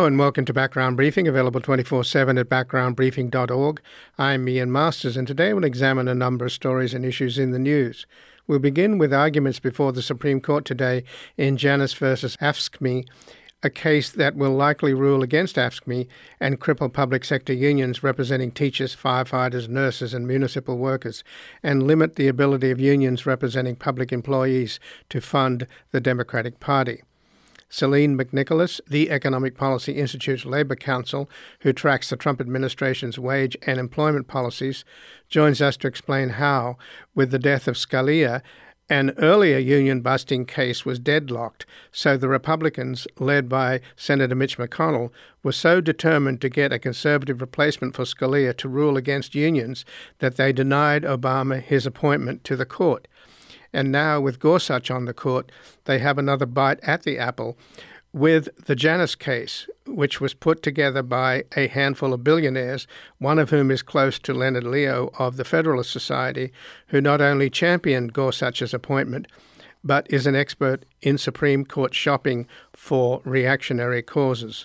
and welcome to Background Briefing, available 24/7 at backgroundbriefing.org. I'm Ian Masters, and today we'll examine a number of stories and issues in the news. We'll begin with arguments before the Supreme Court today in Janus versus AFSCME, a case that will likely rule against AFSCME and cripple public sector unions representing teachers, firefighters, nurses and municipal workers, and limit the ability of unions representing public employees to fund the Democratic Party. Celine McNicholas, the Economic Policy Institute's Labour Counsel, who tracks the Trump administration's wage and employment policies, joins us to explain how, with the death of Scalia, an earlier union-busting case was deadlocked, so the Republicans, led by Senator Mitch McConnell, were so determined to get a conservative replacement for Scalia to rule against unions that they denied Obama his appointment to the court. And now, with Gorsuch on the court, they have another bite at the apple with the Janus case, which was put together by a handful of billionaires, one of whom is close to Leonard Leo of the Federalist Society, who not only championed Gorsuch's appointment, but is an expert in Supreme Court shopping for reactionary causes.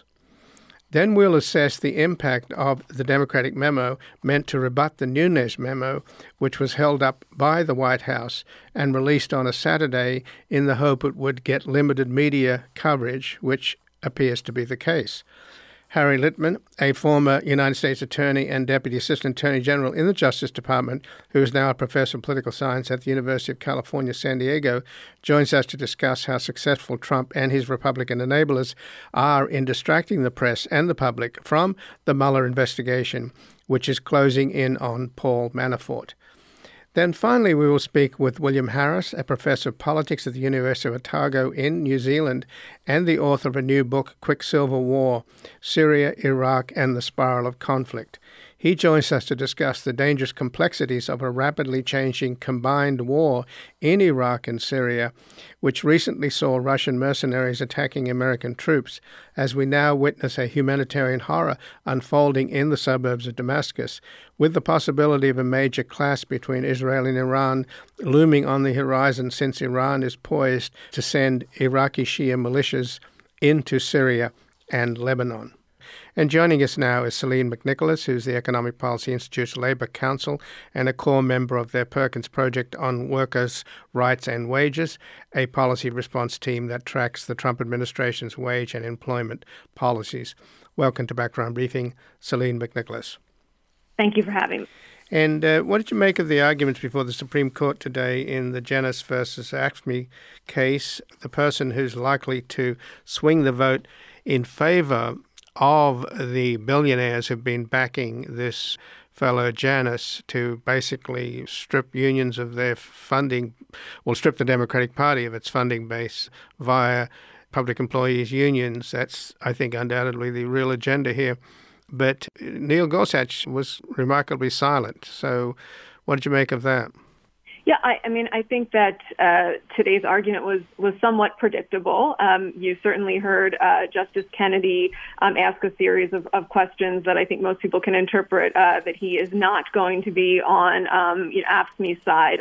Then we'll assess the impact of the Democratic memo meant to rebut the Nunes memo, which was held up by the White House and released on a Saturday in the hope it would get limited media coverage, which appears to be the case. Harry Litman, a former United States Attorney and Deputy Assistant Attorney General in the Justice Department, who is now a professor of political science at the University of California, San Diego, joins us to discuss how successful Trump and his Republican enablers are in distracting the press and the public from the Mueller investigation, which is closing in on Paul Manafort. Then finally, we will speak with William Harris, a professor of politics at the University of Otago in New Zealand and the author of a new book, Quicksilver War, Syria, Iraq, and the Spiral of Conflict. He joins us to discuss the dangerous complexities of a rapidly changing combined war in Iraq and Syria, which recently saw Russian mercenaries attacking American troops, as we now witness a humanitarian horror unfolding in the suburbs of Damascus, with the possibility of a major clash between Israel and Iran looming on the horizon, since Iran is poised to send Iraqi Shia militias into Syria and Lebanon. And joining us now is Celine McNicholas, who's the Economic Policy Institute's Labour Counsel and a core member of their Perkins Project on Workers' Rights and Wages, a policy response team that tracks the Trump administration's wage and employment policies. Welcome to Background Briefing, Celine McNicholas. Thank you for having me. And what did you make of the arguments before the Supreme Court today in the Janus versus AFSCME case? The person who's likely to swing the vote in favor of the billionaires who've been backing this fellow Janus to basically strip unions of their funding, or strip the Democratic Party of its funding base via public employees' unions. That's, I think, undoubtedly the real agenda here. But Neil Gorsuch was remarkably silent. So what did you make of that? Yeah, I think that today's argument was somewhat predictable. You certainly heard Justice Kennedy ask a series of questions that I think most people can interpret that he is not going to be on AFSCME's side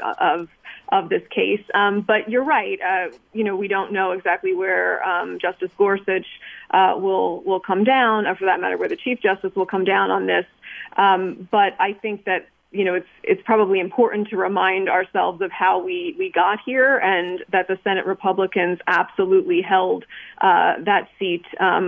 of this case. But you're right. We don't know exactly where Justice Gorsuch will come down, or for that matter, where the Chief Justice will come down on this. But I think that it's probably important to remind ourselves of how we got here, and that the Senate Republicans absolutely held that seat,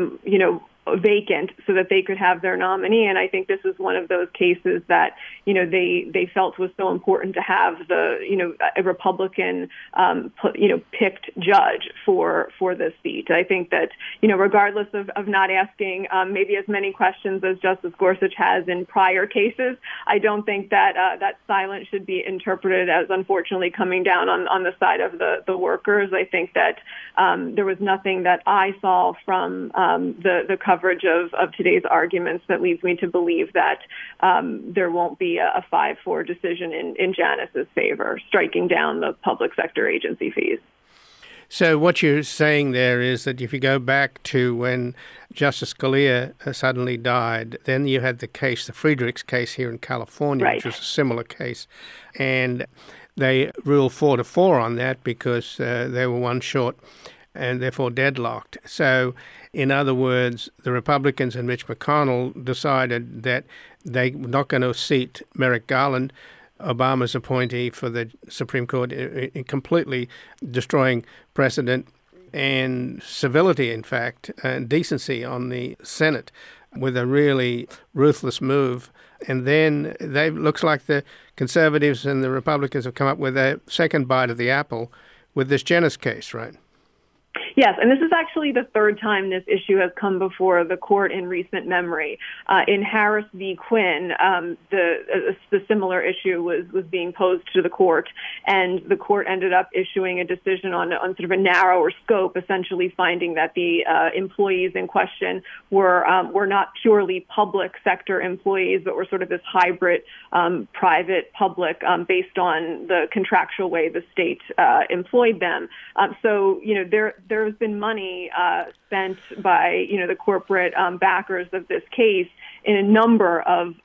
vacant so that they could have their nominee. And I think this is one of those cases that, they felt was so important to have a Republican, picked judge for this seat. I think that, regardless of not asking maybe as many questions as Justice Gorsuch has in prior cases, I don't think that that silence should be interpreted as unfortunately coming down on the side of the workers. I think that there was nothing that I saw from the coverage of today's arguments that leads me to believe that there won't be a 5-4 decision in Janus's favor, striking down the public sector agency fees. So what you're saying there is that if you go back to when Justice Scalia suddenly died, then you had the case, the Friedrichs case here in California, right, which was a similar case. And they ruled 4-4 on that because they were one short. and therefore deadlocked. So, in other words, the Republicans and Mitch McConnell decided that they were not going to seat Merrick Garland, Obama's appointee for the Supreme Court, completely destroying precedent and civility, in fact, and decency on the Senate with a really ruthless move. And then looks like the conservatives and the Republicans have come up with a second bite of the apple with this Janus case, right? Yes, and this is actually the third time this issue has come before the court in recent memory. In Harris v. Quinn, the similar issue was being posed to the court, and the court ended up issuing a decision on sort of a narrower scope, essentially finding that the employees in question were not purely public sector employees, but were sort of this hybrid private public based on the contractual way the state employed them. So, there's been money spent by, the corporate backers of this case in a number of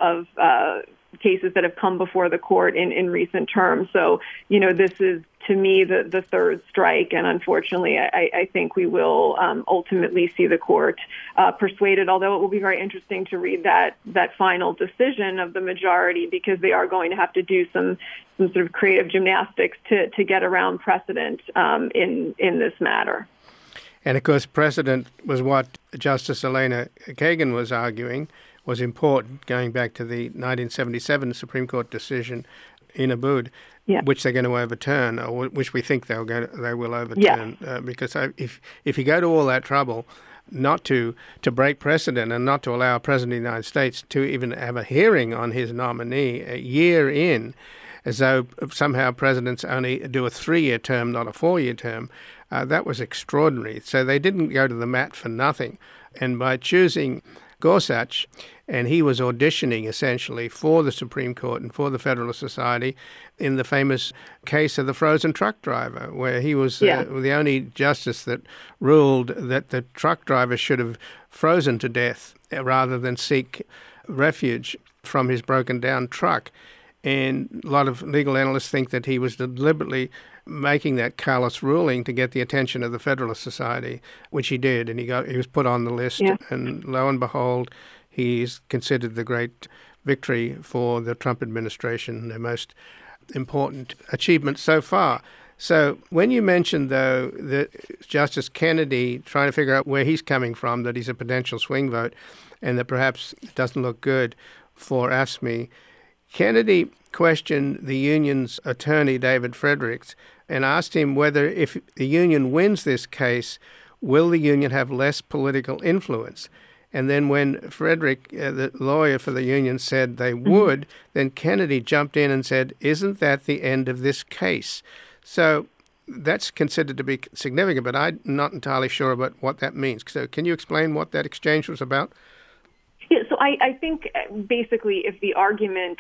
cases that have come before the court in recent terms. So, this is, to me, the third strike. And unfortunately, I think we will ultimately see the court persuaded, although it will be very interesting to read that final decision of the majority, because they are going to have to do some sort of creative gymnastics to get around precedent in this matter. And, of course, precedent was what Justice Elena Kagan was arguing was important, going back to the 1977 Supreme Court decision in Abood, which they're going to overturn, or which we think they will overturn. Because if you go to all that trouble not to break precedent and not to allow a president of the United States to even have a hearing on his nominee a year in, as though somehow presidents only do a 3-year term, not a 4-year term, that was extraordinary. So they didn't go to the mat for nothing. And by choosing Gorsuch, and he was auditioning essentially for the Supreme Court and for the Federalist Society in the famous case of the frozen truck driver, where he was the only justice that ruled that the truck driver should have frozen to death rather than seek refuge from his broken down truck. And a lot of legal analysts think that he was deliberately making that callous ruling to get the attention of the Federalist Society, which he did, and he was put on the list. And lo and behold, he's considered the great victory for the Trump administration, their most important achievement so far. So when you mentioned, though, that Justice Kennedy, trying to figure out where he's coming from, that he's a potential swing vote, and that perhaps it doesn't look good for AFSCME, Kennedy questioned the union's attorney, David Fredericks, and asked him whether if the union wins this case, will the union have less political influence? And then when Frederick, the lawyer for the union, said they would, then Kennedy jumped in and said, isn't that the end of this case? So that's considered to be significant, but I'm not entirely sure about what that means. So can you explain what that exchange was about? Yeah, so I think basically if the argument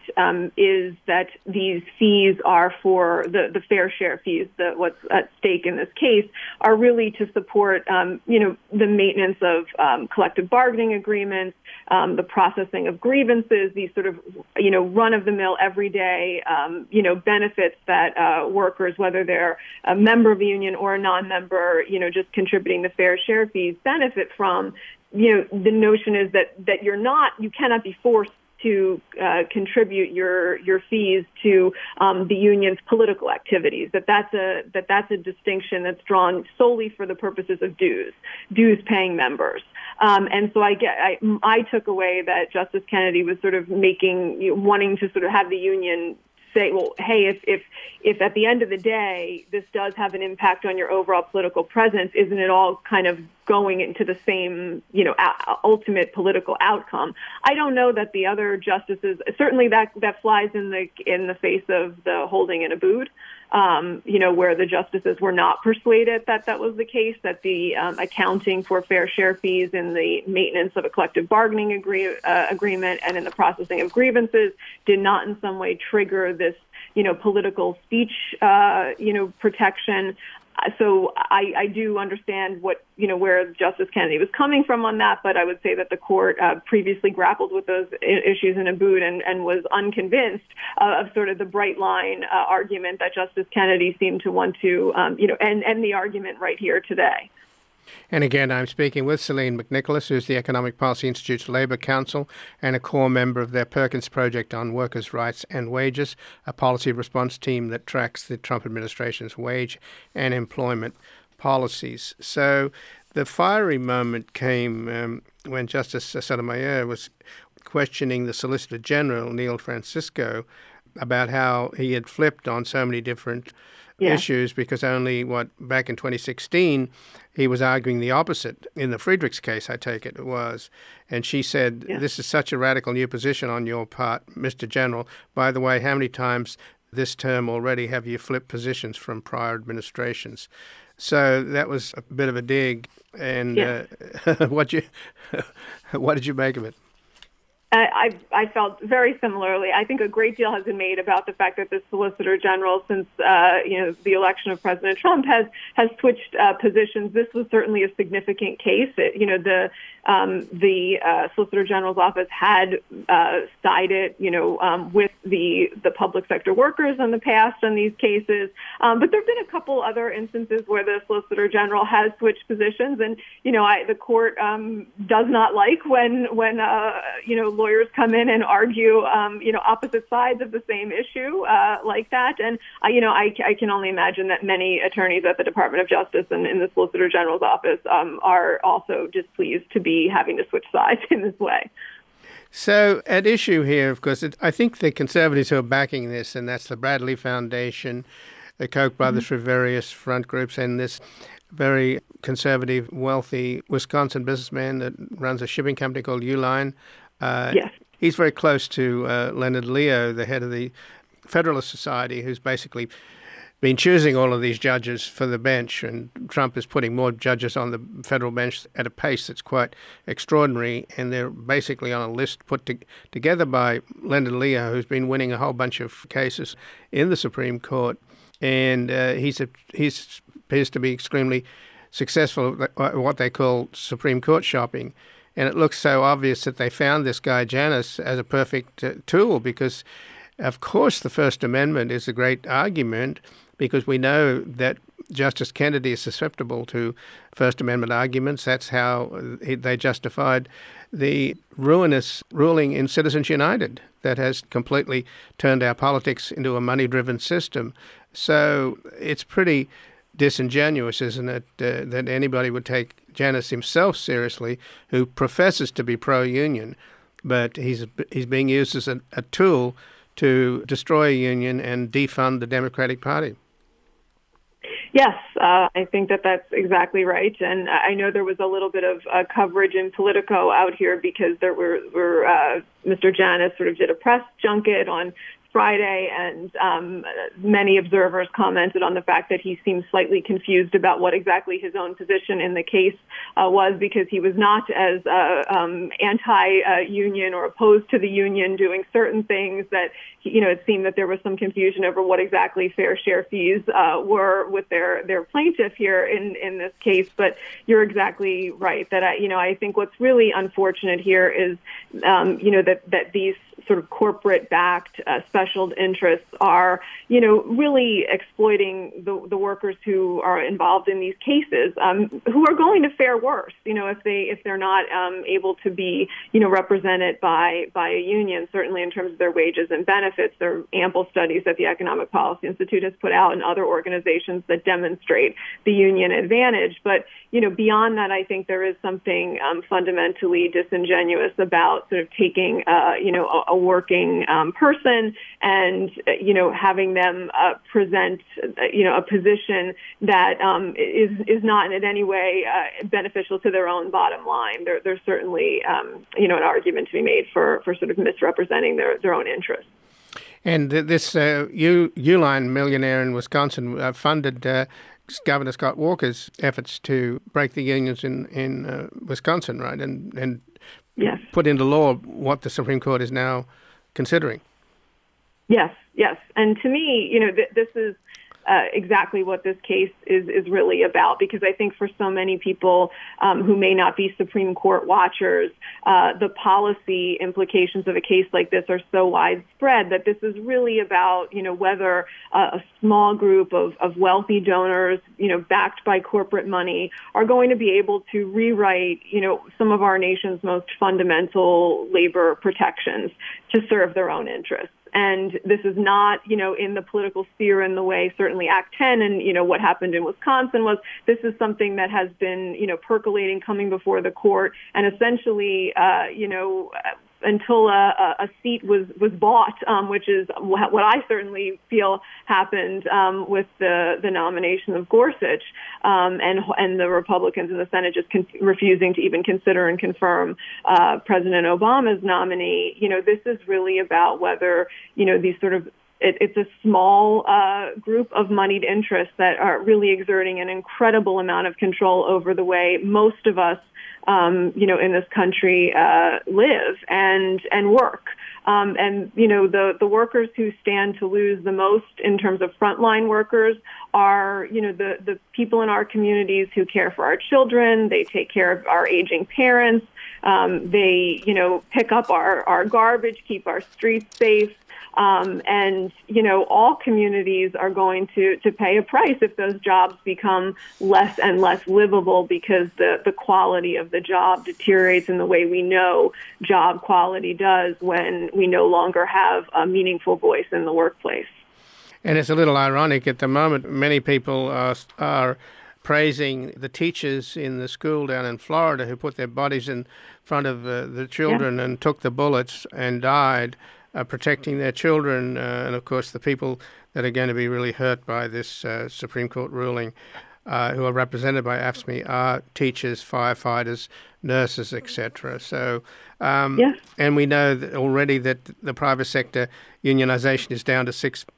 is that these fees are for the fair share fees, what's at stake in this case, are really to support, the maintenance of collective bargaining agreements, the processing of grievances, these sort of, run-of-the-mill everyday, benefits that workers, whether they're a member of the union or a non-member, just contributing the fair share fees, benefit from. The notion is that you cannot be forced to contribute your fees to the union's political activities. That's a distinction that's drawn solely for the purposes of dues paying members. And so I took away that Justice Kennedy was sort of wanting to sort of have the union say, well, hey, if at the end of the day this does have an impact on your overall political presence, isn't it all kind of going into the same, ultimate political outcome? I don't know that the other justices, certainly that flies in the face of the holding in Abood, where the justices were not persuaded that was the case, that the accounting for fair share fees in the maintenance of a collective bargaining agreement and in the processing of grievances did not in some way trigger this, political speech, protection. So I do understand where Justice Kennedy was coming from on that, but I would say that the court previously grappled with those issues in Abood and was unconvinced of sort of the bright line argument that Justice Kennedy seemed to want to, end the argument right here today. And again, I'm speaking with Celine McNicholas, who's the Economic Policy Institute's Labour Council and a core member of their Perkins Project on Workers' Rights and Wages, a policy response team that tracks the Trump administration's wage and employment policies. So the fiery moment came when Justice Sotomayor was questioning the Solicitor General, Neil Francisco, about how he had flipped on so many different issues, because back in 2016, he was arguing the opposite. In the Friedrichs case, I take it was. And she said, This is such a radical new position on your part, Mr. General. By the way, how many times this term already have you flipped positions from prior administrations? So that was a bit of a dig. And what did you make of it? I felt very similarly. I think a great deal has been made about the fact that the Solicitor General, since the election of President Trump, has switched positions. This was certainly a significant case. The Solicitor General's office had sided, with the public sector workers in the past on these cases. But there have been a couple other instances where the Solicitor General has switched positions, and the court does not like when lawyers come in and argue, opposite sides of the same issue like that. And, I can only imagine that many attorneys at the Department of Justice and in the Solicitor General's office are also displeased to be having to switch sides in this way. So at issue here, of course, I think the conservatives who are backing this, and that's the Bradley Foundation, the Koch brothers for various front groups, and this very conservative, wealthy Wisconsin businessman that runs a shipping company called Uline. Yes. He's very close to Leonard Leo, the head of the Federalist Society, who's basically been choosing all of these judges for the bench, and Trump is putting more judges on the federal bench at a pace that's quite extraordinary, and they're basically on a list put together by Leonard Leo, who's been winning a whole bunch of cases in the Supreme Court, and he appears to be extremely successful at what they call Supreme Court shopping. And it looks so obvious that they found this guy, Janus, as a perfect tool because, of course, the First Amendment is a great argument because we know that Justice Kennedy is susceptible to First Amendment arguments. That's how they justified the ruinous ruling in Citizens United that has completely turned our politics into a money-driven system. So it's pretty disingenuous, isn't it, that anybody would take Janus himself seriously, who professes to be pro-union, but he's being used as a tool to destroy a union and defund the Democratic Party. Yes, I think that's exactly right. And I know there was a little bit of coverage in Politico out here because there were Mr. Janus sort of did a press junket on Friday, and many observers commented on the fact that he seemed slightly confused about what exactly his own position in the case was, because he was not as anti-union or opposed to the union doing certain things. That it seemed that there was some confusion over what exactly fair share fees were with their plaintiff here in this case. But you're exactly right that I think what's really unfortunate here is that these sort of corporate-backed special interests are, really exploiting the workers who are involved in these cases, who are going to fare worse, if they're not able to be, represented by a union, certainly in terms of their wages and benefits. There are ample studies that the Economic Policy Institute has put out and other organizations that demonstrate the union advantage. But, beyond that, I think there is something fundamentally disingenuous about sort of taking, a working person and, having them present, a position that is not in any way beneficial to their own bottom line. There's certainly, an argument to be made for sort of misrepresenting their own interests. And this Uline millionaire in Wisconsin funded Governor Scott Walker's efforts to break the unions in Wisconsin, right? And yes, put into law what the Supreme Court is now considering. Yes. And to me, this is exactly what this case is really about, because I think for so many people who may not be Supreme Court watchers, the policy implications of a case like this are so widespread that this is really about, whether a small group of wealthy donors, backed by corporate money, are going to be able to rewrite, some of our nation's most fundamental labor protections to serve their own interests. And this is not, in the political sphere in the way certainly Act 10 and, what happened in Wisconsin was. This is something that has been, percolating, coming before the court, and essentially, until a seat was bought, which is what I certainly feel happened with the nomination of Gorsuch, and the Republicans in the Senate just refusing to even consider and confirm President Obama's nominee. This is really about whether these sort of it's a small group of moneyed interests that are really exerting an incredible amount of control over the way most of us in this country live and work. The workers who stand to lose the most in terms of frontline workers are, the people in our communities who care for our children. They take care of our aging parents. They, pick up our garbage, keep our streets safe. All communities are going to pay a price if those jobs become less and less livable, because the quality of the job deteriorates in the way we know job quality does when we no longer have a meaningful voice in the workplace. And it's a little ironic at the moment. Many people are praising the teachers in the school down in Florida who put their bodies in front of the children and took the bullets and died. Protecting their children, and of course the people that are going to be really hurt by this Supreme Court ruling, who are represented by AFSCME, are teachers, firefighters, nurses, etc. So, and we know that already that the private sector unionization is down to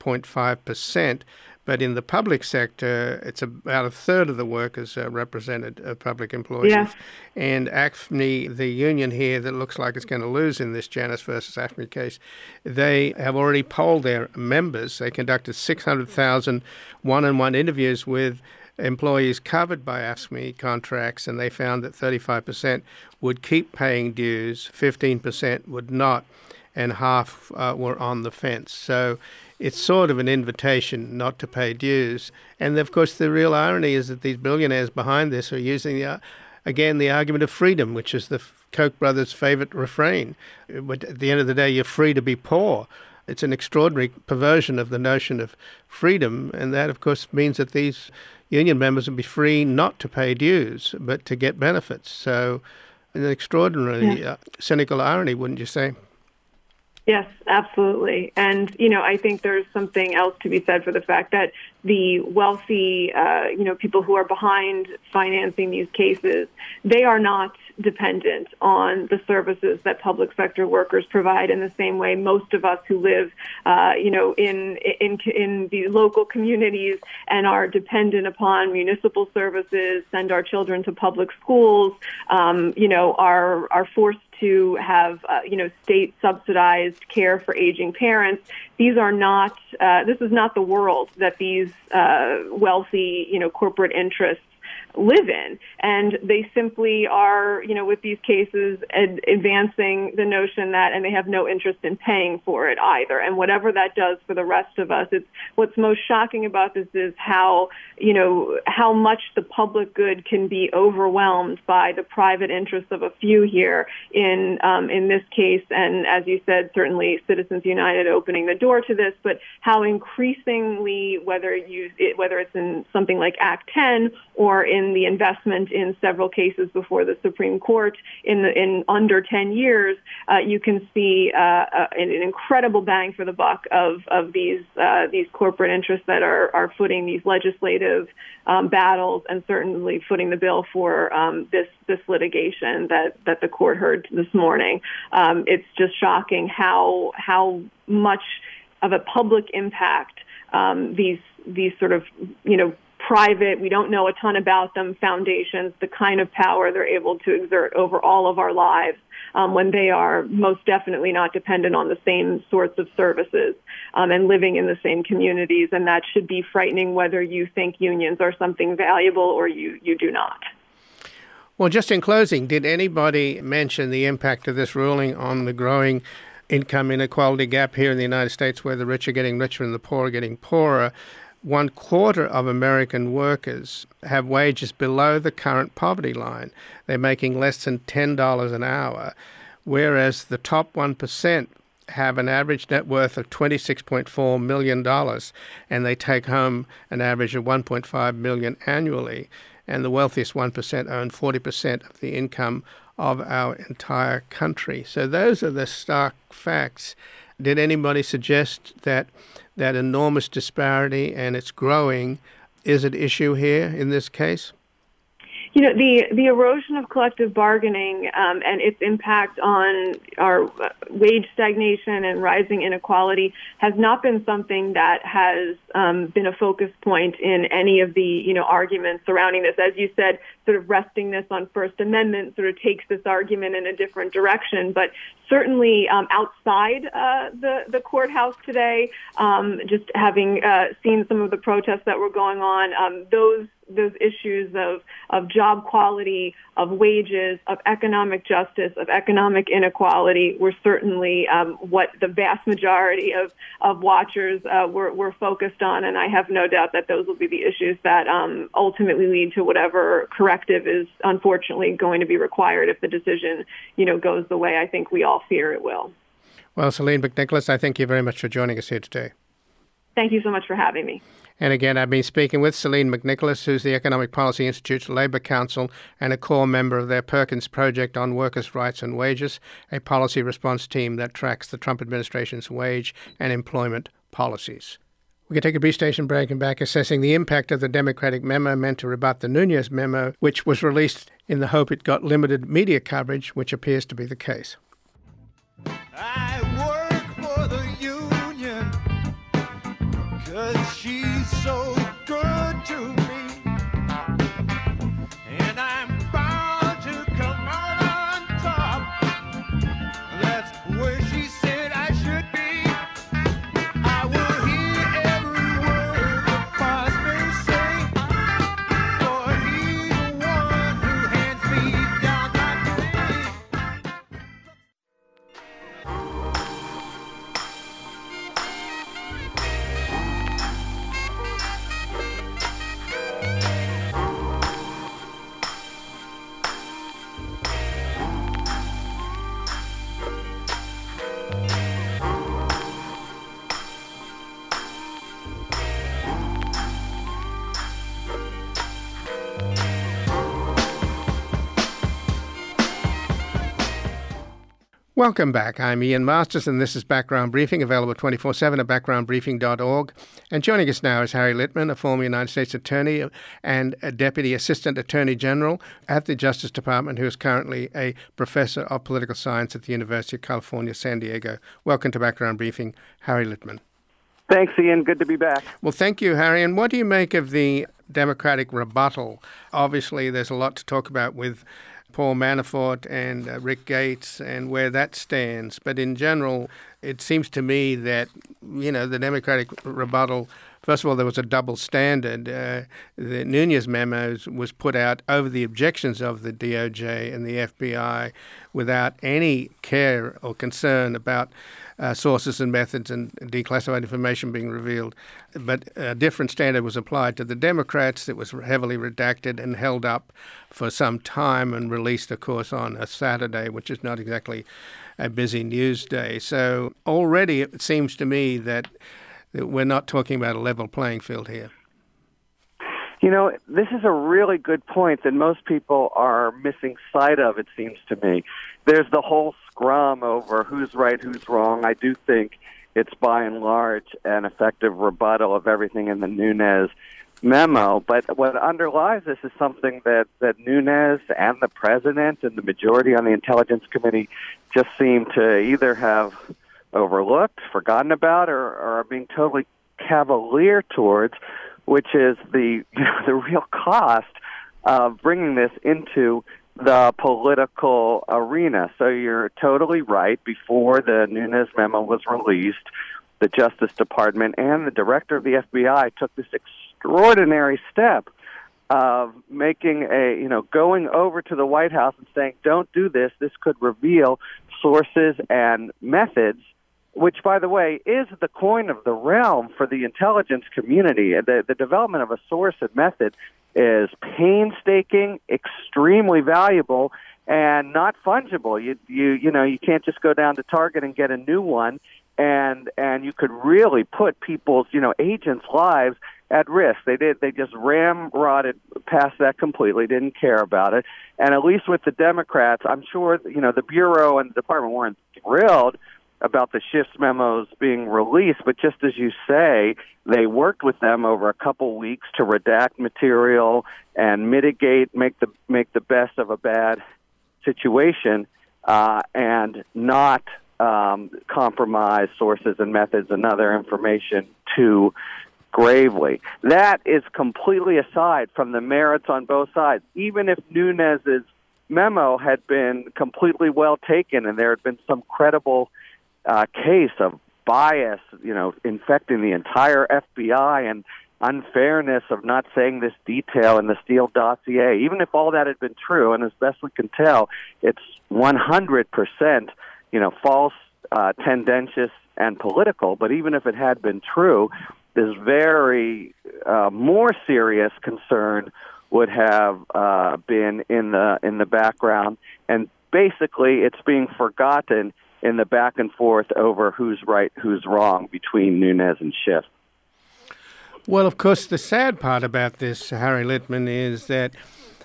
6.5%. But in the public sector, it's about a third of the workers are represented, public employees. Yeah. And AFSCME, the union here that looks like it's going to lose in this Janus versus AFSCME case, they have already polled their members. They conducted 600,000 one-on-one interviews with employees covered by AFSCME contracts, and they found that 35% would keep paying dues, 15% would not, and half were on the fence. So it's sort of an invitation not to pay dues. And of course, the real irony is that these billionaires behind this are using, the argument of freedom, which is the Koch brothers' favorite refrain. But at the end of the day, you're free to be poor. It's an extraordinary perversion of the notion of freedom. And that, of course, means that these union members will be free not to pay dues, but to get benefits. So an extraordinarily cynical irony, wouldn't you say? Yes, absolutely. And, I think there's something else to be said for the fact that the wealthy, people who are behind financing these cases, they are not dependent on the services that public sector workers provide in the same way most of us who live, in the local communities and are dependent upon municipal services, send our children to public schools, are forced to have, state subsidized care for aging parents. These are not, this is not the world that these wealthy, corporate interests live in. And they simply are, with these cases, advancing the notion that, and they have no interest in paying for it either. And whatever that does for the rest of us, it's what's most shocking about this is how much the public good can be overwhelmed by the private interests of a few here in this case. And as you said, certainly Citizens United opening the door to this, but how increasingly, whether it's in something like Act 10 or in the investment in several cases before the Supreme Court in under 10 years, you can see an incredible bang for the buck of these corporate interests that are footing these legislative battles and certainly footing the bill for this litigation that the court heard this morning. It's just shocking how much of a public impact these sort of private, we don't know a ton about them, foundations, the kind of power they're able to exert over all of our lives when they are most definitely not dependent on the same sorts of services and living in the same communities. And that should be frightening whether you think unions are something valuable or you do not. Well, just in closing, did anybody mention the impact of this ruling on the growing income inequality gap here in the United States, where the rich are getting richer and the poor are getting poorer? 1/4 of American workers have wages below the current poverty line. They're making less than $10 an hour, whereas the top 1% have an average net worth of $26.4 million, and they take home an average of $1.5 million annually. And the wealthiest 1% own 40% of the income of our entire country. So those are the stark facts. Did anybody suggest that that enormous disparity, and it's growing, is an issue here in this case? You know, the erosion of collective bargaining and its impact on our wage stagnation and rising inequality has not been something that has been a focus point in any of the, arguments surrounding this. As you said, sort of resting this on First Amendment sort of takes this argument in a different direction. But certainly outside the courthouse today, just having seen some of the protests that were going on, those issues of job quality, of wages, of economic justice, of economic inequality were certainly what the vast majority of watchers were focused on. And I have no doubt that those will be the issues that ultimately lead to whatever corrective is unfortunately going to be required if the decision, goes the way I think we all fear it will. Well, Celine McNicholas, I thank you very much for joining us here today. Thank you so much for having me. And again, I've been speaking with Celine McNicholas, who's the Economic Policy Institute's Labour Council and a core member of their Perkins Project on Workers' Rights and Wages, a policy response team that tracks the Trump administration's wage and employment policies. We can take a brief station break and back assessing the impact of the Democratic memo meant to rebut the Nunes memo, which was released in the hope it got limited media coverage, which appears to be the case. I work for the union 'cause she's so good to me, and I'm bound to come out on top. That's where she said I should be. I will hear every word the boss may say, for he's the one who hands me down my pay. Welcome back. I'm Ian Masters, and this is Background Briefing, available 24/7 at backgroundbriefing.org. And joining us now is Harry Litman, a former United States Attorney and a Deputy Assistant Attorney General at the Justice Department, who is currently a Professor of Political Science at the University of California, San Diego. Welcome to Background Briefing, Harry Litman. Thanks, Ian. Good to be back. Well, thank you, Harry. And what do you make of the Democratic rebuttal? Obviously, there's a lot to talk about with Paul Manafort and Rick Gates and where that stands. But in general, it seems to me that, the Democratic rebuttal, first of all, there was a double standard. The Nunes memo was put out over the objections of the DOJ and the FBI without any care or concern about sources and methods and declassified information being revealed. But a different standard was applied to the Democrats. It was heavily redacted and held up for some time and released, of course, on a Saturday, which is not exactly a busy news day. So already it seems to me that we're not talking about a level playing field here. This is a really good point that most people are missing sight of, it seems to me. There's the whole scrum over who's right, who's wrong. I do think it's by and large an effective rebuttal of everything in the Nunes memo. But what underlies this is something that Nunes and the president and the majority on the Intelligence Committee just seem to either have overlooked, forgotten about, or are being totally cavalier towards, which is the the real cost of bringing this into the political arena. So you're totally right. Before the Nunes memo was released, the Justice Department and the director of the FBI took this extraordinary step of making going over to the White House and saying, don't do this. This could reveal sources and methods, which, by the way, is the coin of the realm for the intelligence community. The development of a source and method is painstaking, extremely valuable, and not fungible. You can't just go down to Target and get a new one, and you could really put people's agents' lives at risk. They just ramrodded past that completely, didn't care about it. And at least with the Democrats, I'm sure the Bureau and the Department weren't thrilled about the Schiff's memos being released, but just as you say, they worked with them over a couple weeks to redact material and make the best of a bad situation, and not compromise sources and methods and other information too gravely. That is completely aside from the merits on both sides. Even if Nunes's memo had been completely well taken and there had been some credible case of bias, infecting the entire FBI and unfairness of not saying this detail in the Steele dossier, even if all that had been true, and as best we can tell, it's 100%, false, tendentious, and political, but even if it had been true, this very more serious concern would have been in the background, and basically it's being forgotten in the back and forth over who's right, who's wrong between Nunes and Schiff. Well, of course, the sad part about this, Harry Litman, is that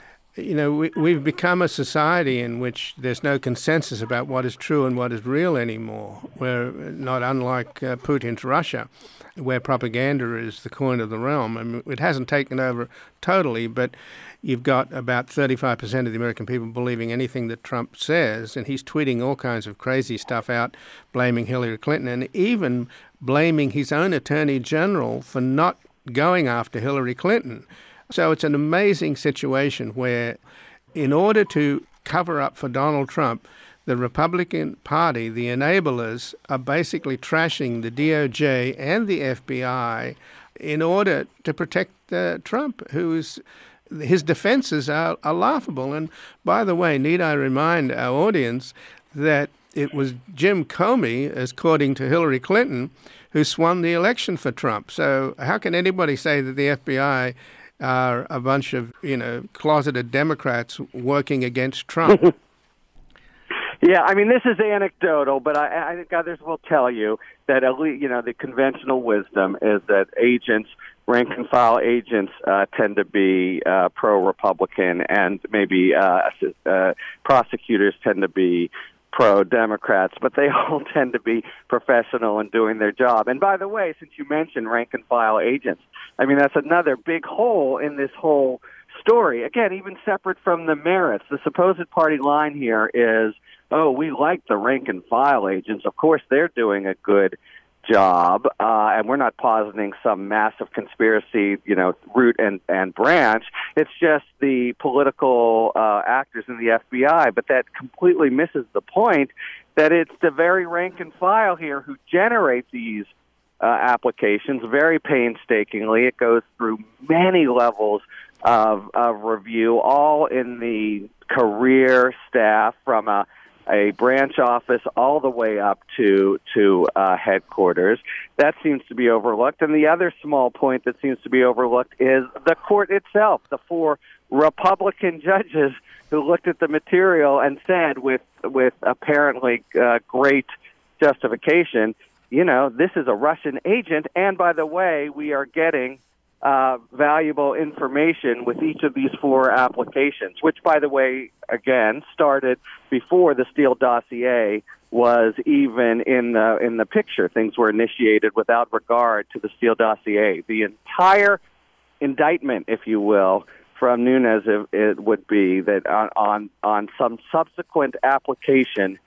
we've become a society in which there's no consensus about what is true and what is real anymore. We're not unlike Putin's Russia, where propaganda is the coin of the realm. I mean, it hasn't taken over totally, but you've got about 35% of the American people believing anything that Trump says, and he's tweeting all kinds of crazy stuff out, blaming Hillary Clinton, and even blaming his own attorney general for not going after Hillary Clinton. So it's an amazing situation where, in order to cover up for Donald Trump, the Republican Party, the enablers, are basically trashing the DOJ and the FBI in order to protect Trump, whose his defenses are laughable. And by the way, need I remind our audience that it was Jim Comey, according to Hillary Clinton, who swung the election for Trump. So how can anybody say that the FBI are a bunch of, closeted Democrats working against Trump? Yeah, I mean, this is anecdotal, but I think others will tell you that, the conventional wisdom is that rank-and-file agents tend to be pro-Republican, and maybe prosecutors tend to be pro-Democrats, but they all tend to be professional in doing their job. And by the way, since you mentioned rank-and-file agents, I mean, that's another big hole in this whole story. Again, even separate from the merits, the supposed party line here is, oh, we like the rank-and-file agents. Of course, they're doing a good job, and we're not positing some massive conspiracy, root and branch. It's just the political actors in the FBI, but that completely misses the point that it's the very rank and file here who generate these applications very painstakingly. It goes through many levels of review, all in the career staff from a branch office all the way up to headquarters. That seems to be overlooked. And the other small point that seems to be overlooked is the court itself, the 4 Republican judges who looked at the material and said with apparently great justification, this is a Russian agent, and by the way, we are getting valuable information with each of these 4 applications, which, by the way, again, started before the Steele dossier was even in the picture. Things were initiated without regard to the Steele dossier. The entire indictment, if you will, from Nunes, it would be that on some subsequent application,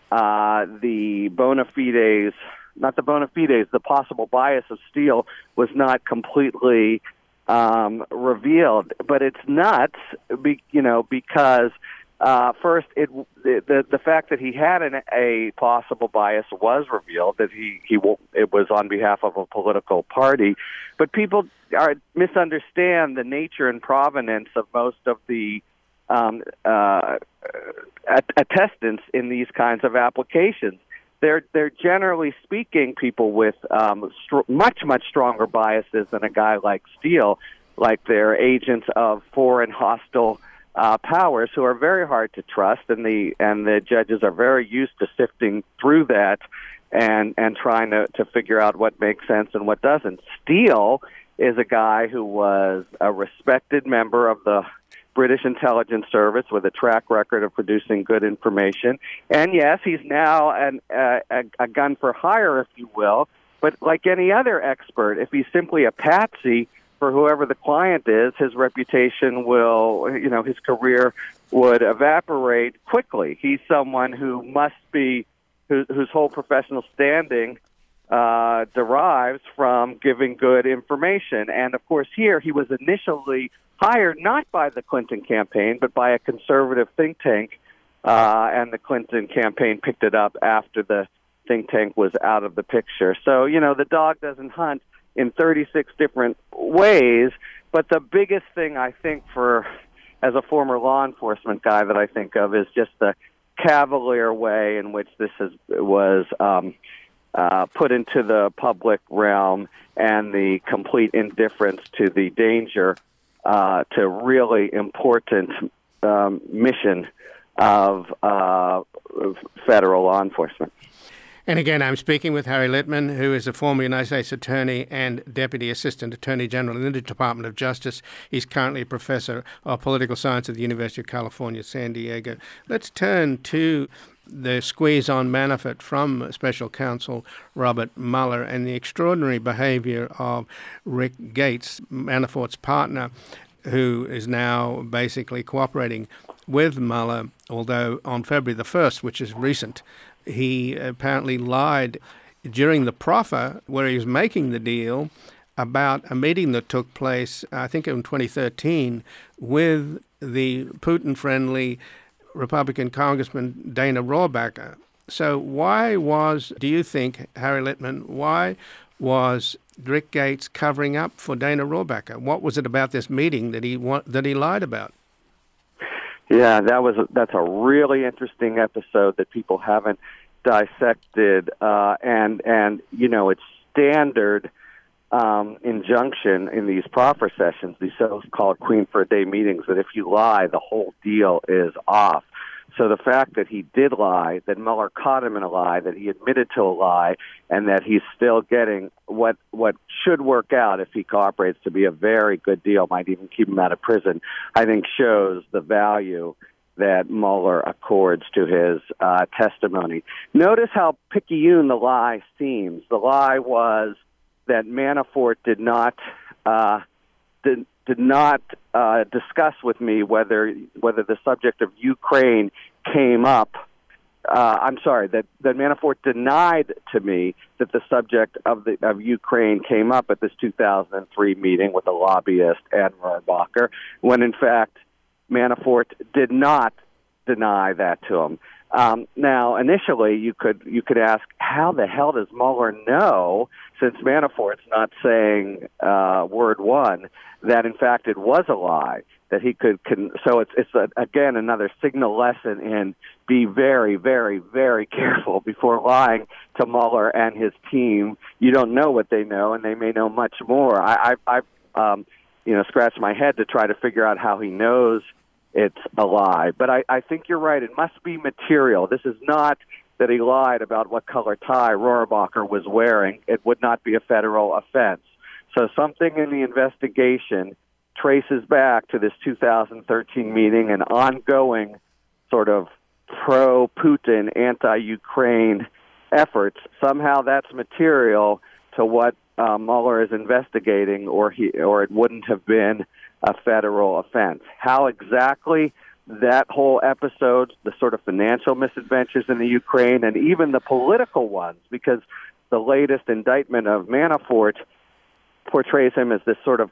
the bona fides, not the bona fides, the possible bias of Steele was not completely revealed. But it's nuts, because first, the fact that he had a possible bias was revealed, that it was on behalf of a political party. But people misunderstand the nature and provenance of most of the attestants in these kinds of applications. They're generally speaking people with much stronger biases than a guy like Steele, like they're agents of foreign hostile powers who are very hard to trust, and the judges are very used to sifting through that and trying to figure out what makes sense and what doesn't. Steele is a guy who was a respected member of the British intelligence service with a track record of producing good information. And yes, he's now a gun for hire, if you will. But like any other expert, if he's simply a patsy for whoever the client is, his reputation will, his career would evaporate quickly. He's someone who must be, whose whole professional standing derives from giving good information. And of course, here he was initially hired not by the Clinton campaign, but by a conservative think tank, and the Clinton campaign picked it up after the think tank was out of the picture. So, the dog doesn't hunt in 36 different ways, but the biggest thing I think as a former law enforcement guy that I think of is just the cavalier way in which this was put into the public realm and the complete indifference to the danger to really important mission of federal law enforcement. And again, I'm speaking with Harry Litman, who is a former United States Attorney and Deputy Assistant Attorney General in the Department of Justice. He's currently a professor of political science at the University of California, San Diego. Let's turn to the squeeze on Manafort from Special Counsel Robert Mueller and the extraordinary behavior of Rick Gates, Manafort's partner, who is now basically cooperating with Mueller, although on February the 1st, which is recent, he apparently lied during the proffer where he was making the deal about a meeting that took place, I think in 2013, with the Putin-friendly Republican Congressman Dana Rohrabacher. So do you think, Harry Litman, why was Rick Gates covering up for Dana Rohrabacher? What was it about this meeting that he lied about? Yeah, that's a really interesting episode that people haven't dissected, and it's standard injunction in these proffer sessions, these so-called Queen for a Day meetings, that if you lie, the whole deal is off. So the fact that he did lie, that Mueller caught him in a lie, that he admitted to a lie, and that he's still getting what should work out if he cooperates to be a very good deal, might even keep him out of prison, I think shows the value that Mueller accords to his testimony. Notice how picayune the lie seems. The lie was that Manafort did not discuss with me whether the subject of Ukraine came up. That Manafort denied to me that the subject of Ukraine came up at this 2003 meeting with the lobbyist and Rohrabacher, when in fact Manafort did not deny that to him. Now, initially, you could ask, how the hell does Mueller know, since Manafort's not saying word one, that in fact it was a lie, that he could so it's again another signal lesson in be very, very, very careful before lying to Mueller and his team. You don't know what they know, and they may know much more. I've scratched my head to try to figure out how he knows it's a lie. But I think you're right. It must be material. This is not that he lied about what color tie Rohrabacher was wearing. It would not be a federal offense. So something in the investigation traces back to this 2013 meeting and ongoing sort of pro-Putin, anti-Ukraine efforts. Somehow that's material to what Mueller is investigating, or it wouldn't have been a federal offense. How exactly that whole episode, the sort of financial misadventures in the Ukraine, and even the political ones, because the latest indictment of Manafort portrays him as this sort of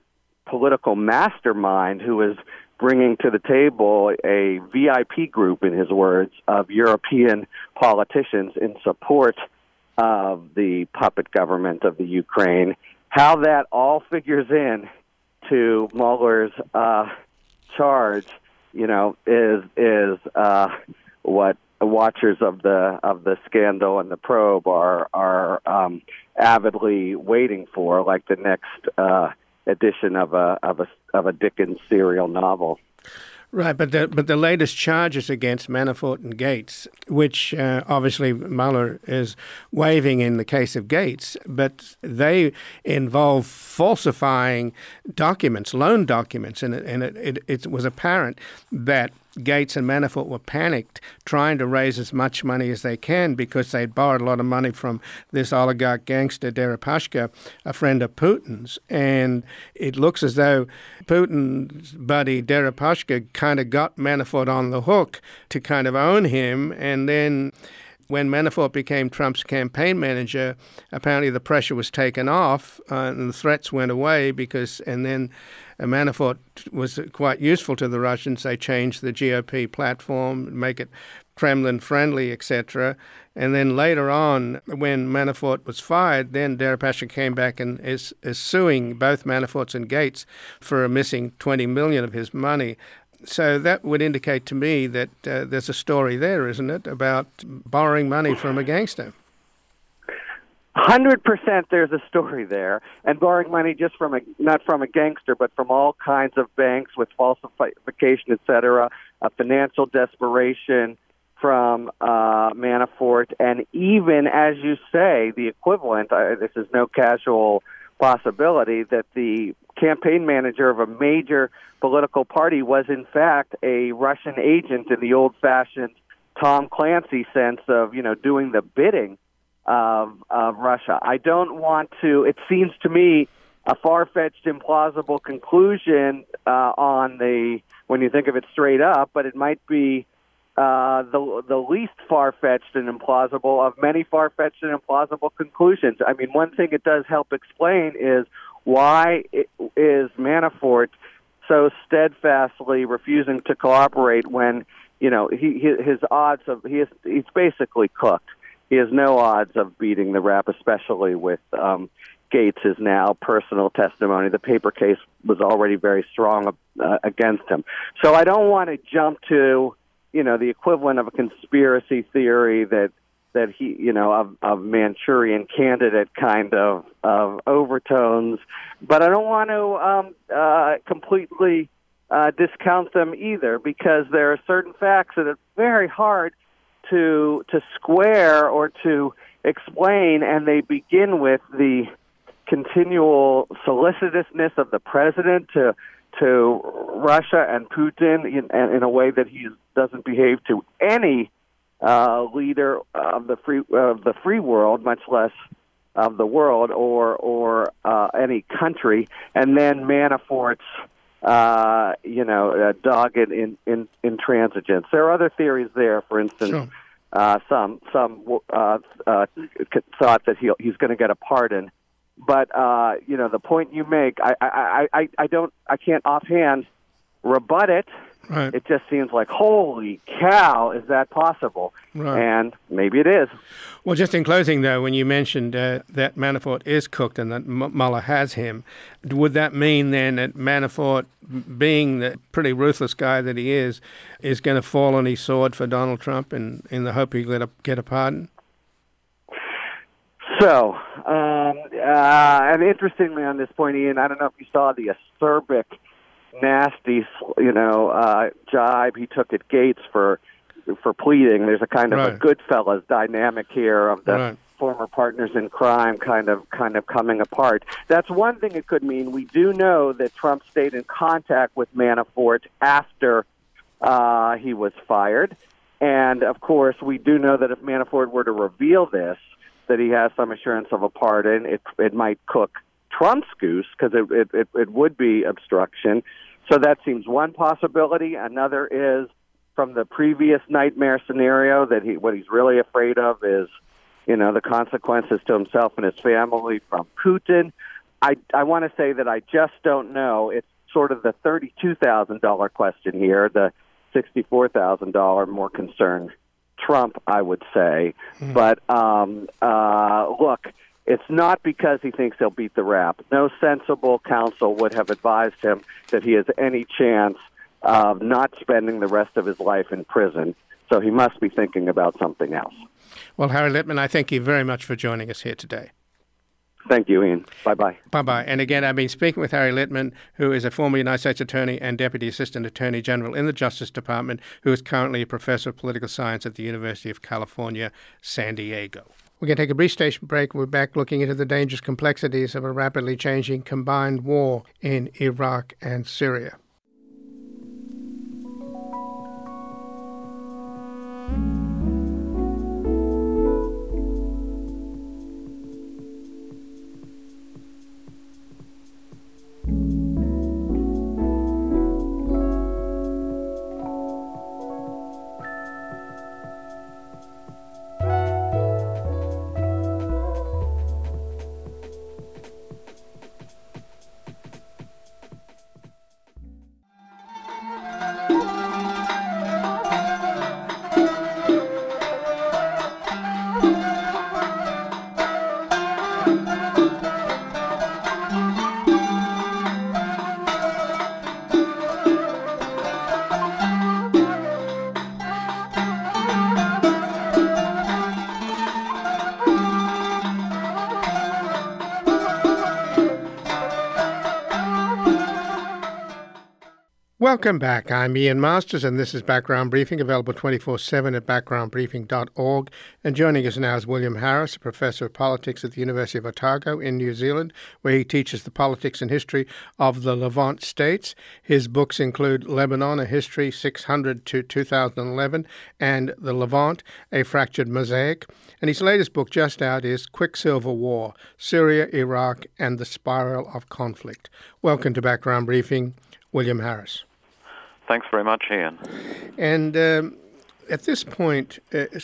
political mastermind who is bringing to the table a VIP group, in his words, of European politicians in support of the puppet government of the Ukraine. How that all figures in to Mueller's charge, is what watchers of the scandal and the probe are avidly waiting for, like the next edition of a Dickens serial novel. Right, but the latest charges against Manafort and Gates, which obviously Mueller is waiving in the case of Gates, but they involve falsifying documents, loan documents, and it was apparent that Gates and Manafort were panicked, trying to raise as much money as they can because they'd borrowed a lot of money from this oligarch gangster Deripaska, a friend of Putin's. And it looks as though Putin's buddy Deripaska kind of got Manafort on the hook to kind of own him. And then when Manafort became Trump's campaign manager, apparently the pressure was taken off and the threats went away and then Manafort was quite useful to the Russians. They changed the GOP platform, make it Kremlin-friendly, etc. And then later on, when Manafort was fired, then Deripaska came back and is suing both Manaforts and Gates for a missing $20 million of his money. So that would indicate to me that there's a story there, isn't it, about borrowing money from a gangster? 100% there's a story there, and borrowing money just not from a gangster, but from all kinds of banks with falsification, et cetera, a financial desperation from Manafort, and even, as you say, the equivalent, this is no casual possibility, that the campaign manager of a major political party was, in fact, a Russian agent in the old-fashioned Tom Clancy sense of, doing the bidding of Russia. I don't want to, it seems to me, a far-fetched, implausible conclusion when you think of it straight up, but it might be the least far-fetched and implausible of many far-fetched and implausible conclusions. I mean, one thing it does help explain is why is Manafort so steadfastly refusing to cooperate when, his odds of, he's basically cooked. He has no odds of beating the rap, especially with Gates' now personal testimony. The paper case was already very strong against him. So I don't want to jump to, the equivalent of a conspiracy theory that he, of Manchurian Candidate kind of overtones. But I don't want to completely discount them either, because there are certain facts that are very hard to square or to explain, and they begin with the continual solicitousness of the president to Russia and Putin in a way that he doesn't behave to any leader of the free world, much less of the world or any country, and then Manafort's dogged intransigence. There are other theories there. For instance, sure. Some thought that he's going to get a pardon, but the point you make, I can't offhand rebut it. Right. It just seems like, holy cow, is that possible? Right. And maybe it is. Well, just in closing, though, when you mentioned that Manafort is cooked and that Mueller has him, would that mean then that Manafort, being the pretty ruthless guy that he is going to fall on his sword for Donald Trump in the hope he'll get a pardon? So, and interestingly on this point, Ian, I don't know if you saw the acerbic, nasty, jibe he took at Gates for pleading. There's a kind of a Goodfellas dynamic here of the former partners in crime kind of coming apart. That's one thing it could mean. We do know that Trump stayed in contact with Manafort after he was fired. And, of course, we do know that if Manafort were to reveal this, that he has some assurance of a pardon, it might cook Trump's goose, because it would be obstruction. So that seems one possibility. Another is, from the previous nightmare scenario, that what he's really afraid of is, the consequences to himself and his family from Putin. I want to say that I just don't know. It's sort of the $32,000 question here, the $64,000 more concerned Trump, I would say. But look, it's not because he thinks he'll beat the rap. No sensible counsel would have advised him that he has any chance of not spending the rest of his life in prison. So he must be thinking about something else. Well, Harry Litman, I thank you very much for joining us here today. Thank you, Ian. Bye-bye. Bye-bye. And again, I've been speaking with Harry Litman, who is a former United States Attorney and Deputy Assistant Attorney General in the Justice Department, who is currently a professor of political science at the University of California, San Diego. We're going to take a brief station break. We're back looking into the dangerous complexities of a rapidly changing combined war in Iraq and Syria. Welcome back. I'm Ian Masters, and this is Background Briefing, available 24/7 at backgroundbriefing.org. And joining us now is William Harris, a professor of politics at the University of Otago in New Zealand, where he teaches the politics and history of the Levant states. His books include Lebanon, A History 600 to 2011, and The Levant, A Fractured Mosaic. And his latest book just out is Quicksilver War, Syria, Iraq, and the Spiral of Conflict. Welcome to Background Briefing, William Harris. Thanks very much, Ian. And at this point,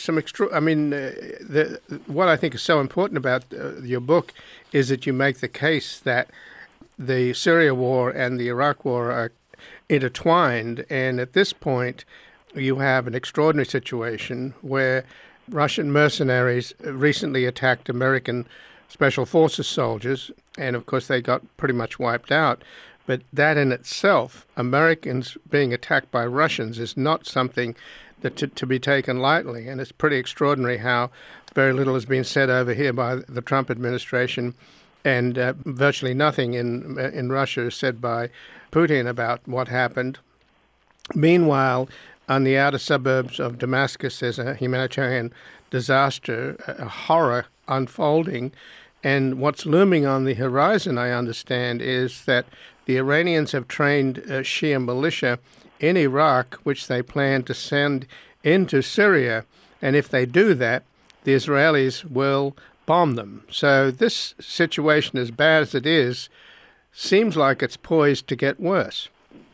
what I think is so important about your book is that you make the case that the Syria war and the Iraq war are intertwined. And at this point, you have an extraordinary situation where Russian mercenaries recently attacked American Special Forces soldiers, and of course they got pretty much wiped out. But that in itself, Americans being attacked by Russians, is not something that to be taken lightly. And it's pretty extraordinary how very little has been said over here by the Trump administration, and virtually nothing in Russia is said by Putin about what happened. Meanwhile, on the outer suburbs of Damascus, there's a humanitarian disaster, a horror unfolding. And what's looming on the horizon, I understand, is that the Iranians have trained Shia militia in Iraq, which they plan to send into Syria. And if they do that, the Israelis will bomb them. So this situation, as bad as it is, seems like it's poised to get worse.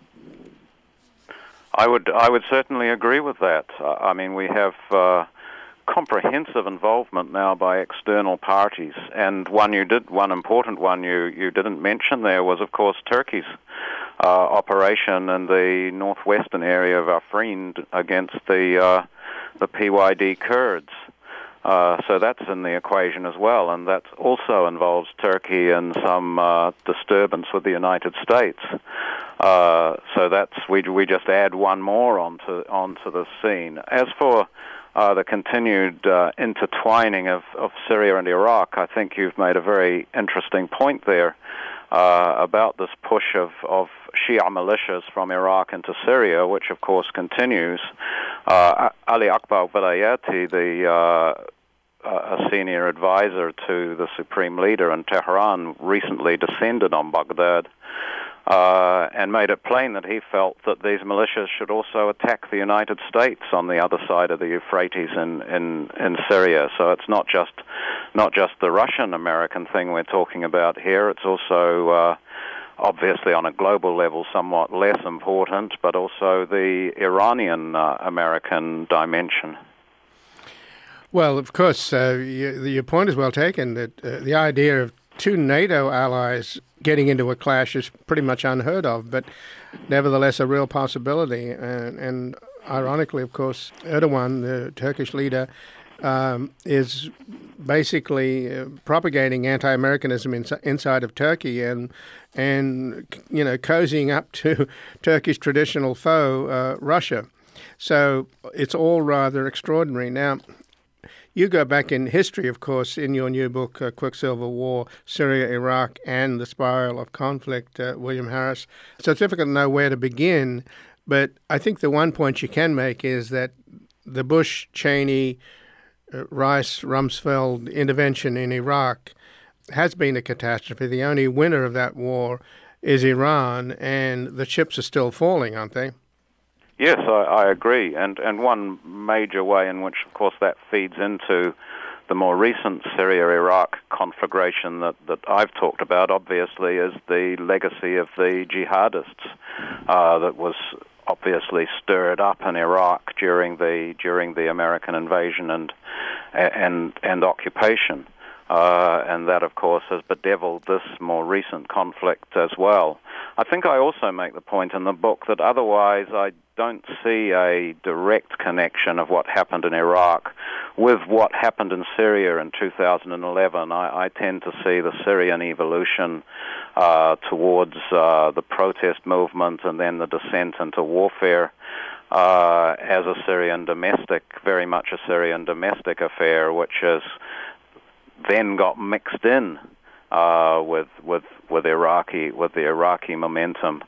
I would certainly agree with that. I mean, we have comprehensive involvement now by external parties, and one important one you didn't mention there was, of course, Turkey's operation in the northwestern area of Afrin against the PYD Kurds. So that's in the equation as well, and that also involves Turkey and some disturbance with the United States. So that's we just add one more onto the scene. As for the continued intertwining of Syria and Iraq, I think you've made a very interesting point there about this push of Shia militias from Iraq into Syria, which of course continues. Ali Akbar Velayati, a senior advisor to the supreme leader in Tehran, recently descended on Baghdad and made it plain that he felt that these militias should also attack the United States on the other side of the Euphrates in Syria. So it's not just the Russian-American thing we're talking about here. It's also obviously on a global level somewhat less important, but also the Iranian-American dimension. Well, of course, your point is well taken, that the idea of two NATO allies getting into a clash is pretty much unheard of, but nevertheless a real possibility. And ironically, of course, Erdogan, the Turkish leader, is basically propagating anti-Americanism inside of Turkey and cozying up to Turkey's traditional foe, Russia. So it's all rather extraordinary. Now, you go back in history, of course, in your new book, Quicksilver War, Syria, Iraq, and the Spiral of Conflict, William Harris. So it's difficult to know where to begin, but I think the one point you can make is that the Bush-Cheney, Rice-Rumsfeld intervention in Iraq has been a catastrophe. The only winner of that war is Iran, and the chips are still falling, aren't they? Yes, I agree. And one major way in which, of course, that feeds into the more recent Syria-Iraq conflagration that I've talked about, obviously, is the legacy of the jihadists that was obviously stirred up in Iraq during the American invasion and occupation. And that, of course, has bedeviled this more recent conflict as well. I think I also make the point in the book that otherwise I don't see a direct connection of what happened in Iraq with what happened in Syria in 2011. I tend to see the Syrian evolution towards the protest movement and then the descent into warfare as a Syrian domestic, very much a Syrian domestic affair, which has then got mixed in with the Iraqi momentum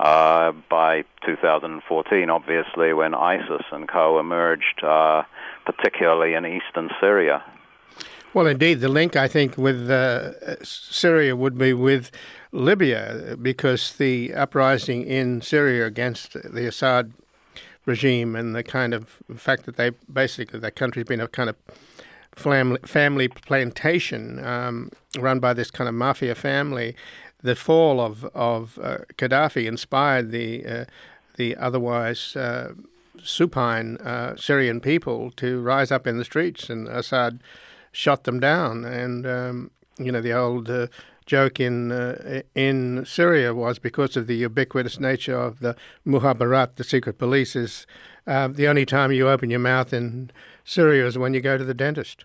by 2014, obviously, when ISIS and co emerged, particularly in eastern Syria. Well, indeed, the link, I think, with Syria would be with Libya, because the uprising in Syria against the Assad regime and the kind of fact that that country's been a kind of family plantation run by this kind of mafia family. The fall of Gaddafi inspired the otherwise supine Syrian people to rise up in the streets, and Assad shot them down. And the old joke in Syria was, because of the ubiquitous nature of the Mukhabarat, the secret police, is the only time you open your mouth in Syria is when you go to the dentist.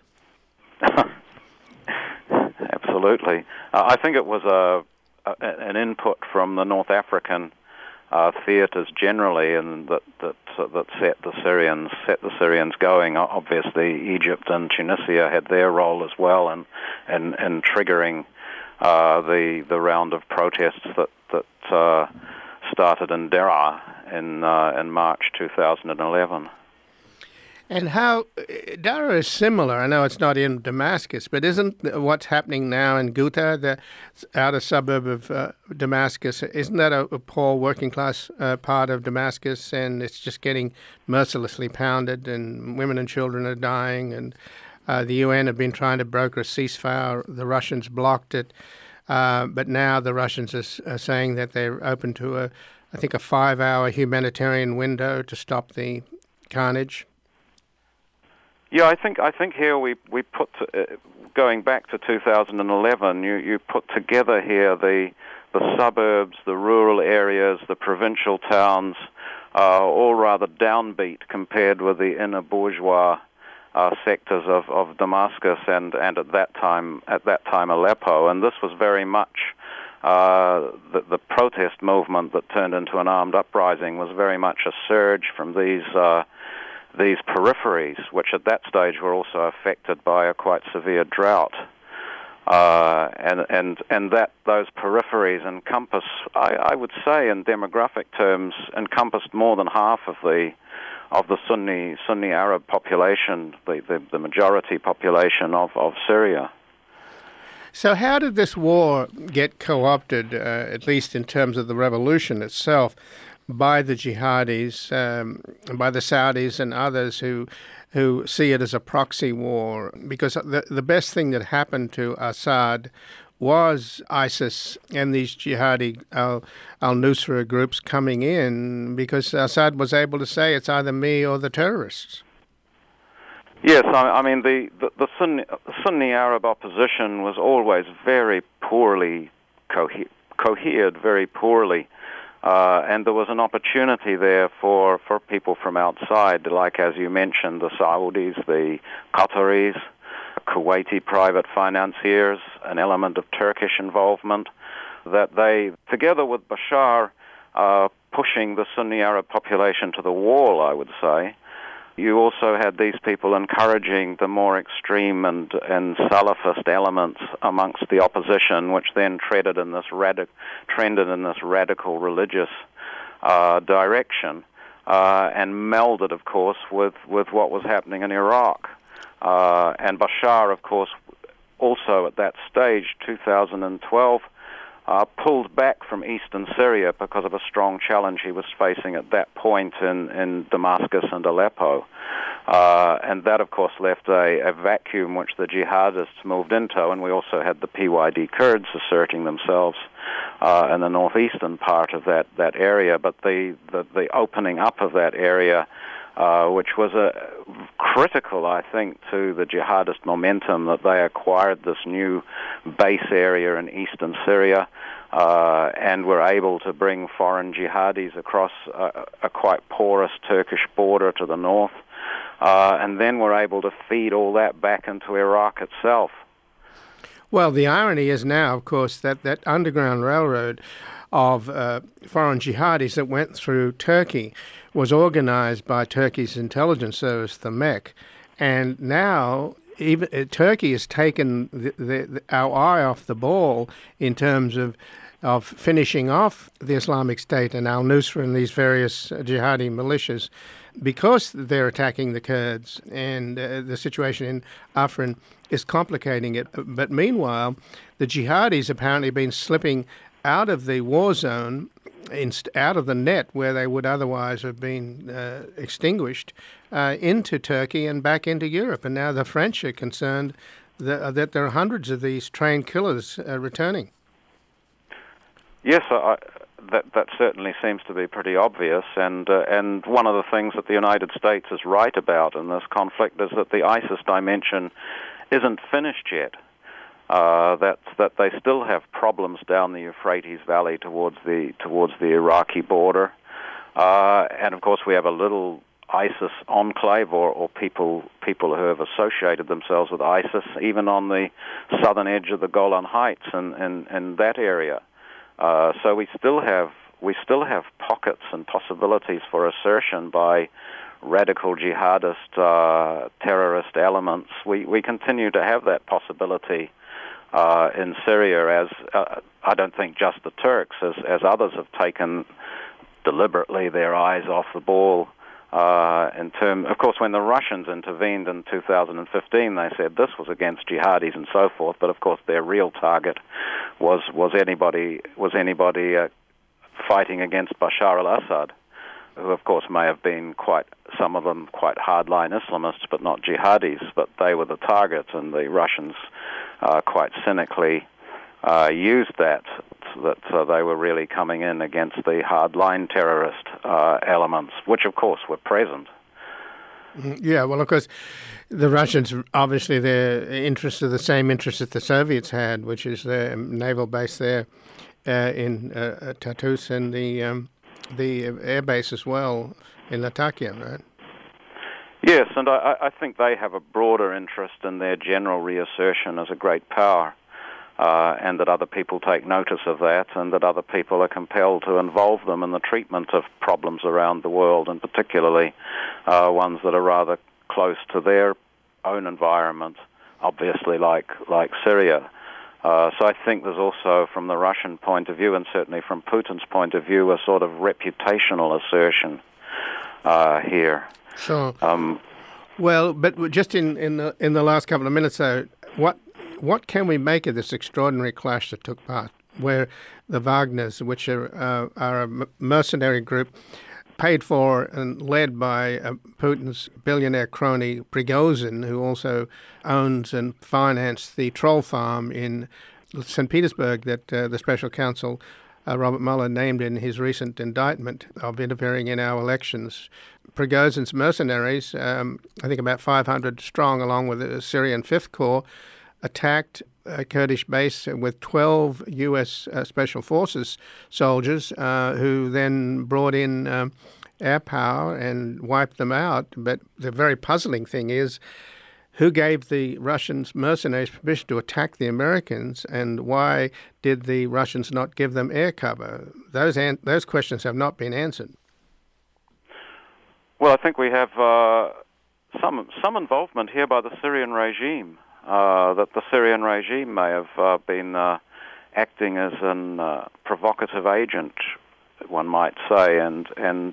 Absolutely. I think it was an input from the North African theatres generally, and that set the Syrians going. Obviously, Egypt and Tunisia had their role as well in triggering the round of protests that started in Deraa in March 2011. And how Deraa is similar. I know it's not in Damascus, but isn't what's happening now in Ghouta, the outer suburb of Damascus, isn't that a poor working class part of Damascus, and it's just getting mercilessly pounded, and women and children are dying, and the UN have been trying to broker a ceasefire. The Russians blocked it, but now the Russians are saying that they're open to a 5-hour humanitarian window to stop the carnage. Yeah, I think here we put going back to 2011. You put together here the suburbs, the rural areas, the provincial towns, all rather downbeat compared with the inner bourgeois sectors of Damascus and at that time Aleppo. And this was very much the protest movement that turned into an armed uprising was very much a surge from these peripheries, which at that stage were also affected by a quite severe drought, and that those peripheries encompass, I would say, in demographic terms, encompassed more than half of the Sunni Arab population, the majority population of Syria. So how did this war get co-opted, at least in terms of the revolution itself, by the jihadis, by the Saudis and others who see it as a proxy war? Because the best thing that happened to Assad was ISIS and these jihadi al-Nusra groups coming in, because Assad was able to say it's either me or the terrorists. Yes, I mean the Sunni Arab opposition was always very poorly cohered, very poorly. And there was an opportunity there for people from outside, like, as you mentioned, the Saudis, the Qataris, Kuwaiti private financiers, an element of Turkish involvement, that they, together with Bashar, pushing the Sunni Arab population to the wall, I would say. You also had these people encouraging the more extreme and Salafist elements amongst the opposition, which then trended in this radical religious direction, and melded, of course, with what was happening in Iraq. And Bashar, of course, also at that stage, 2012, pulled back from eastern Syria because of a strong challenge he was facing at that point in Damascus and Aleppo. And that, of course, left a vacuum which the jihadists moved into, and we also had the PYD Kurds asserting themselves in the northeastern part of that area. But the opening up of that area, which was critical, I think, to the jihadist momentum, that they acquired this new base area in eastern Syria and were able to bring foreign jihadis across a quite porous Turkish border to the north, and then were able to feed all that back into Iraq itself. Well, the irony is now, of course, that underground railroad of foreign jihadis that went through Turkey was organized by Turkey's intelligence service, the MEK, and now even Turkey has taken our eye off the ball in terms of finishing off the Islamic State and al-Nusra and these various jihadi militias, because they're attacking the Kurds, and the situation in Afrin is complicating it. But meanwhile, the jihadis apparently have been slipping out of the war zone, out of the net where they would otherwise have been extinguished, into Turkey and back into Europe. And now the French are concerned that there are hundreds of these trained killers returning. Yes, that certainly seems to be pretty obvious. And one of the things that the United States is right about in this conflict is that the ISIS dimension isn't finished yet. That they still have problems down the Euphrates Valley towards the Iraqi border, and of course we have a little ISIS enclave or people who have associated themselves with ISIS, even on the southern edge of the Golan Heights and that area. So we still have pockets and possibilities for assertion by radical jihadist terrorist elements. We continue to have that possibility in Syria, as I don't think just the Turks, as others have taken deliberately their eyes off the ball. Of course, when the Russians intervened in 2015, they said this was against jihadis and so forth. But of course, their real target was anybody fighting against Bashar al-Assad, who of course may have been some of them quite hardline Islamists, but not jihadis. But they were the targets, and the Russians quite cynically used that they were really coming in against the hardline terrorist elements, which of course were present. Yeah, well, of course, the Russians, obviously their interests are the same interests that the Soviets had, which is their naval base there in Tartus, and the air base as well in Latakia, right? Yes, and I think they have a broader interest in their general reassertion as a great power, and that other people take notice of that, and that other people are compelled to involve them in the treatment of problems around the world, and particularly ones that are rather close to their own environment, obviously like Syria. So I think there's also, from the Russian point of view, and certainly from Putin's point of view, a sort of reputational assertion here. Sure. Well, but just in the last couple of minutes, though, what can we make of this extraordinary clash that took part, where the Wagners, which are a mercenary group paid for and led by Putin's billionaire crony Prigozhin, who also owns and financed the troll farm in St. Petersburg that the special counsel Robert Mueller named in his recent indictment of interfering in our elections. Prigozhin's mercenaries, I think about 500 strong, along with the Syrian Fifth Corps, attacked Kurdish base with 12 U.S. Special Forces soldiers who then brought in air power and wiped them out. But the very puzzling thing is, who gave the Russians mercenaries permission to attack the Americans, and why did the Russians not give them air cover? Those questions have not been answered. Well, I think we have some involvement here by the Syrian regime, that the Syrian regime may have been acting as an provocative agent, one might say, and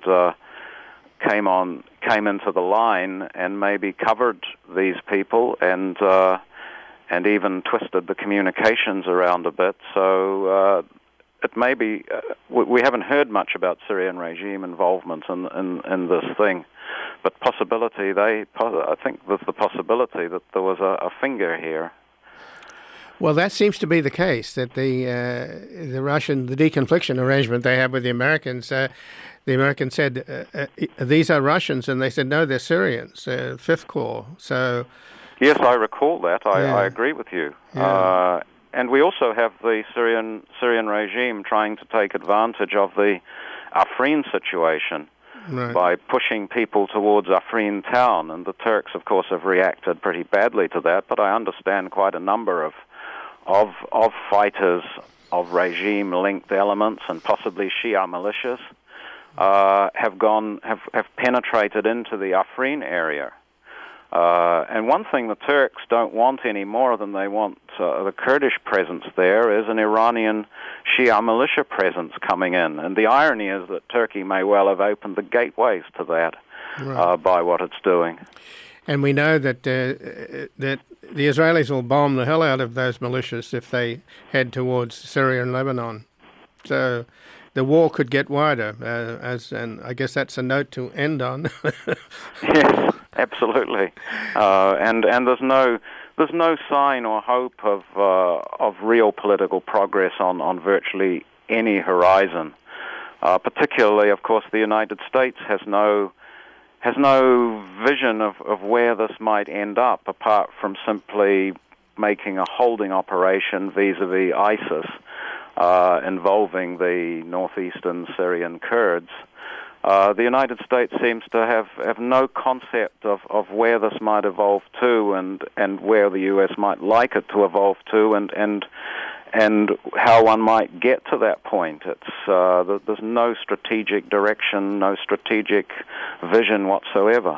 came into the line and maybe covered these people and even twisted the communications around a bit. So it may be we haven't heard much about Syrian regime involvement in this thing, but I think there's the possibility that there was a finger here. Well, that seems to be the case, that the deconfliction arrangement they had with the Americans, the Americans said, these are Russians, and they said, no, they're Syrians, Fifth Corps. So, yes, I recall that. I agree with you. Yeah. And we also have the Syrian regime trying to take advantage of the Afrin situation. Right. By pushing people towards Afrin town, and the Turks, of course, have reacted pretty badly to that. But I understand quite a number of fighters of regime-linked elements and possibly Shia militias have penetrated into the Afrin area. And one thing the Turks don't want any more than they want the Kurdish presence there is an Iranian Shia militia presence coming in. And the irony is that Turkey may well have opened the gateways to that by what it's doing. And we know that the Israelis will bomb the hell out of those militias if they head towards Syria and Lebanon. So the war could get wider, and I guess that's a note to end on. Yes, absolutely. And there's no sign or hope of real political progress on virtually any horizon. Particularly, of course, the United States has no vision of where this might end up, apart from simply making a holding operation vis-a-vis ISIS, involving the northeastern Syrian Kurds. The United States seems to have no concept of where this might evolve to, and where the U.S. might like it to evolve to, and how one might get to that point. There's no strategic direction, no strategic vision whatsoever.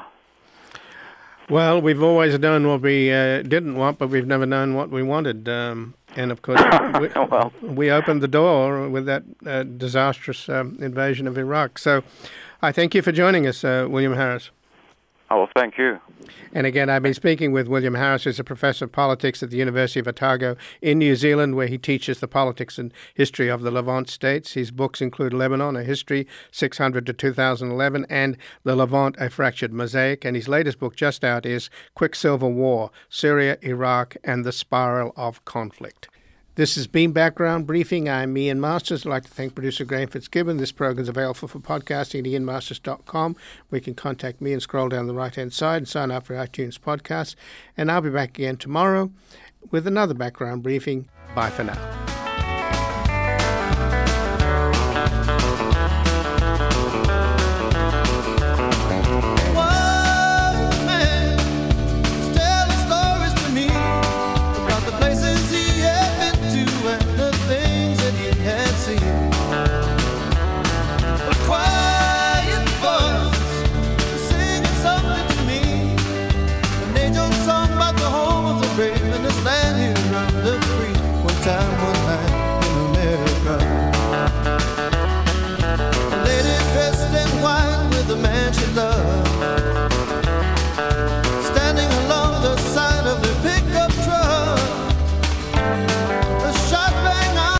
Well, we've always known what we didn't want, but we've never known what we wanted. And of course, we opened the door with that disastrous invasion of Iraq. So I thank you for joining us, William Harris. Oh, well, thank you. And again, I've been speaking with William Harris, who's a professor of politics at the University of Otago in New Zealand, where he teaches the politics and history of the Levant states. His books include Lebanon, A History, 600 to 2011, and The Levant, A Fractured Mosaic. And his latest book just out is Quicksilver War, Syria, Iraq, and the Spiral of Conflict. This has been Background Briefing. I'm Ian Masters. I'd like to thank producer Graham Fitzgibbon. This program is available for podcasting at ianmasters.com, where you can contact me and scroll down the right-hand side and sign up for iTunes podcasts. And I'll be back again tomorrow with another Background Briefing. Bye for now.